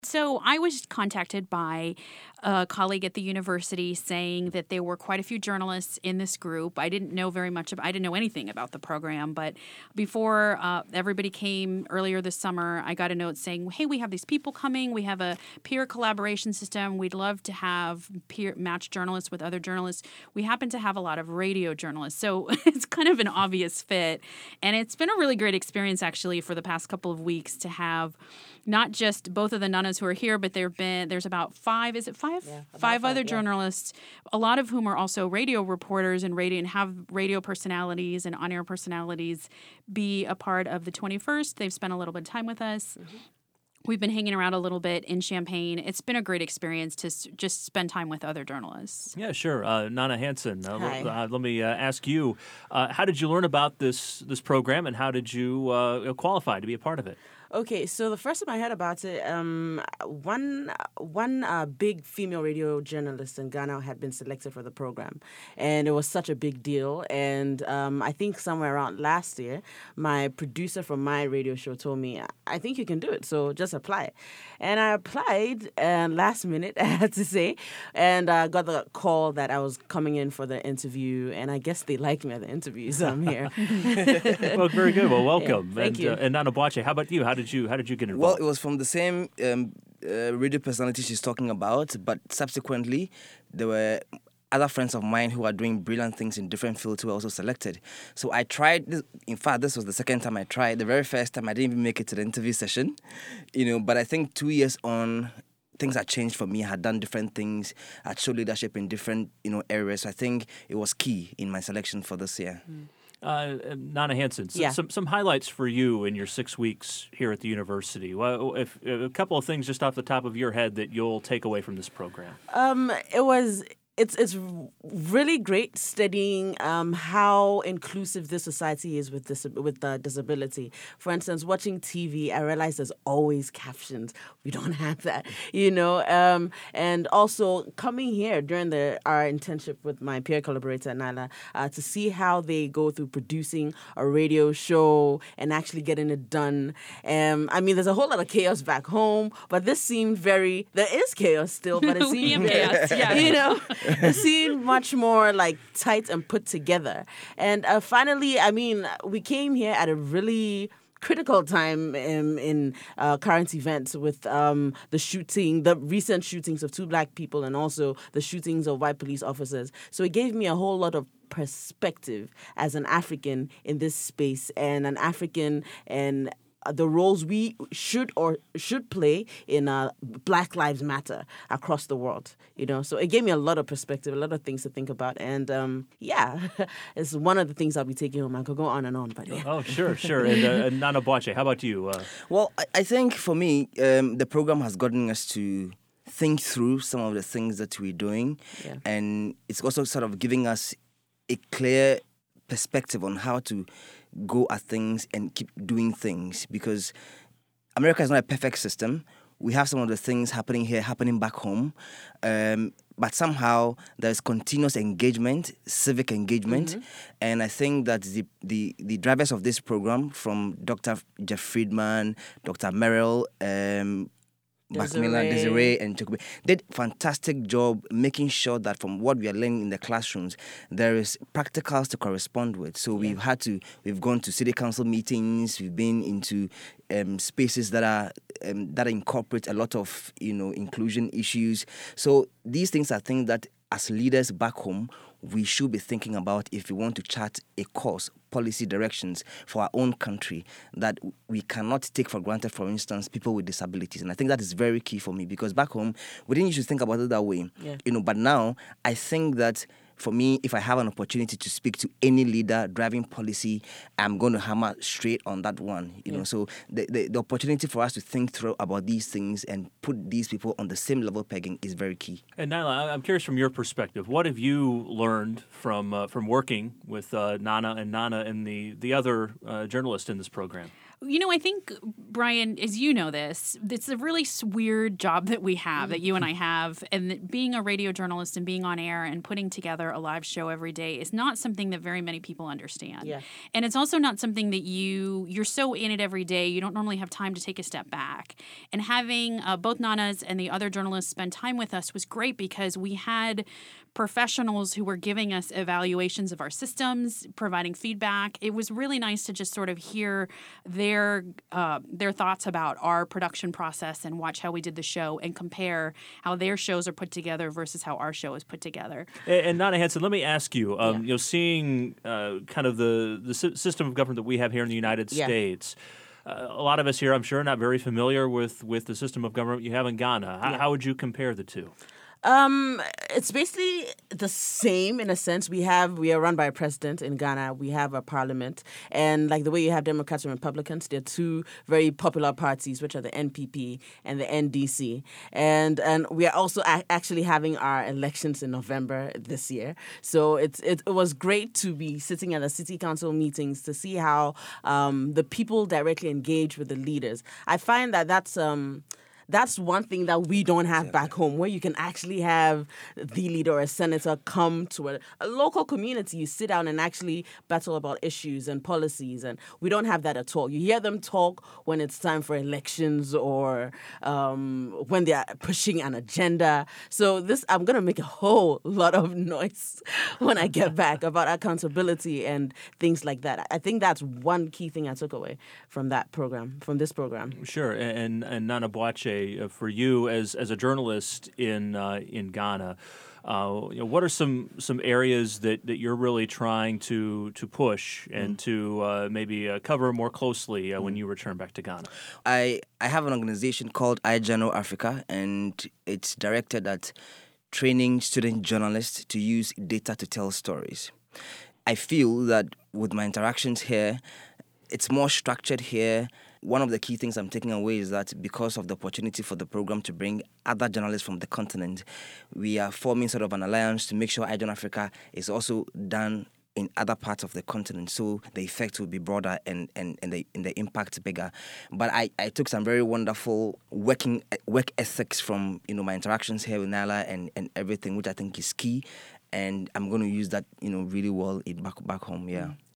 So I was contacted by a colleague at the university saying that there were quite a few journalists in this group. I didn't know I didn't know anything about the program, but before everybody came earlier this summer, I got a note saying, hey, we have these people coming. We have a peer collaboration system. We'd love to have peer match journalists with other journalists. We happen to have a lot of radio journalists. So it's kind of an obvious fit. And it's been a really great experience, actually, for the past couple of weeks to have not just both of the Nanas who are here, but there's about five, is it five? Yeah, five other yeah. journalists, a lot of whom are also radio reporters and have radio personalities and on-air personalities be a part of the 21st. They've spent a little bit of time with us. Mm-hmm. We've been hanging around a little bit in Champaign. It's been a great experience to just spend time with other journalists. Yeah, sure. Nana Hansen, Hi. let me ask you, how did you learn about this program, and how did you qualify to be a part of it? Okay, so the first time I heard about it, one big female radio journalist in Ghana had been selected for the program, and it was such a big deal. And I think somewhere around last year, my producer from my radio show told me, I think you can do it, so just apply. And I applied last minute, I had to say, and got the call that I was coming in for the interview, and I guess they liked me at the interview, so I'm here. Well, very good. Well, welcome. Yeah, thank you. And Nana Boakye, how about you? How did you get involved? Well, it was from the same radio personality she's talking about, but subsequently there were other friends of mine who are doing brilliant things in different fields who were also selected. So I tried this. In fact, this was the second time I tried. The very first time I didn't even make it to the interview session, but I think 2 years on, things had changed for me. I had done different things. I'd showed leadership in different, areas. So I think it was key in my selection for this year. Nana Hansen, Yeah. some highlights for you in your 6 weeks here at the university. Well, if a couple of things just off the top of your head that you'll take away from this program. It's really great studying how inclusive this society is with disability. For instance, watching TV, I realize there's always captions. We don't have that, and also coming here during our internship with my peer collaborator, Nala, to see how they go through producing a radio show and actually getting it done. There's a whole lot of chaos back home, but this seemed there is chaos still, but it We seemed have chaos, yeah. It seemed much more like tight and put together. And finally, we came here at a really critical time in current events with the recent shootings of 2 black people and also the shootings of white police officers. So it gave me a whole lot of perspective as an African in this space, and an African and the roles we should play in Black Lives Matter across the world, So it gave me a lot of perspective, a lot of things to think about, and it's one of the things I'll be taking home. I could go on and on, but yeah. Oh, sure. And Nana Boakye, how about you? Well, I think for me, the program has gotten us to think through some of the things that we're doing, and it's also sort of giving us a clear perspective on how to go at things and keep doing things, because America is not a perfect system. We have some of the things happening here, happening back home, but somehow there's continuous engagement, civic engagement, and I think that the drivers of this program, from Dr. Jeff Friedman, Dr. Merrill, Macmillan, Desiree, and Jacob did a fantastic job making sure that from what we are learning in the classrooms, there is practicals to correspond with. So we've gone to city council meetings, we've been into spaces that incorporate a lot of inclusion issues. So these things are things that as leaders back home we should be thinking about if we want to chart a course, policy directions for our own country that we cannot take for granted, for instance, people with disabilities. And I think that is very key for me, because back home, we didn't used to think about it that way. Yeah. But now I think that for me, if I have an opportunity to speak to any leader driving policy, I'm going to hammer straight on that one. So the opportunity for us to think through about these things and put these people on the same level pegging is very key. And Nyla, I'm curious from your perspective, what have you learned from working with Nana and the other journalists in this program? I think, Brian, as you know this, it's a really weird job that we have, that you and I have, and that being a radio journalist and being on air and putting together a live show every day is not something that very many people understand. Yeah. And it's also not something that you're so in it every day, you don't normally have time to take a step back. And having both Nanas and the other journalists spend time with us was great because we had professionals who were giving us evaluations of our systems, providing feedback. It was really nice to just sort of hear their thoughts about our production process and watch how we did the show and compare how their shows are put together versus how our show is put together. And Nana Hansen, let me ask you, seeing kind of the system of government that we have here in the United States, a lot of us here, I'm sure, are not very familiar with the system of government you have in Ghana. How would you compare the two? It's basically the same in a sense. We are run by a president in Ghana. We have a parliament, and like the way you have Democrats and Republicans, there are two very popular parties, which are the NPP and the NDC, and we are also actually having our elections in November this year. So it was great to be sitting at the city council meetings to see how the people directly engage with the leaders. I find that's one thing that we don't have back home, where you can actually have the leader or a senator come to a local community. You sit down and actually battle about issues and policies, and we don't have that at all. You hear them talk when it's time for elections or when they are pushing an agenda. So I'm going to make a whole lot of noise when I get back about accountability and things like that. I think that's one key thing I took away from this program. Sure, and Nana Boakye, for you as a journalist in Ghana, what are some areas that you're really trying to push and to maybe cover more closely when you return back to Ghana? I have an organization called iJournal Africa, and it's directed at training student journalists to use data to tell stories. I feel that with my interactions here, it's more structured here. One of the key things I'm taking away is that because of the opportunity for the program to bring other journalists from the continent, we are forming sort of an alliance to make sure iJournal Africa is also done in other parts of the continent, so the effect will be broader and the impact bigger. But I took some very wonderful work ethics from my interactions here with Nala and everything, which I think is key, and I'm going to use that really well back home. Yeah.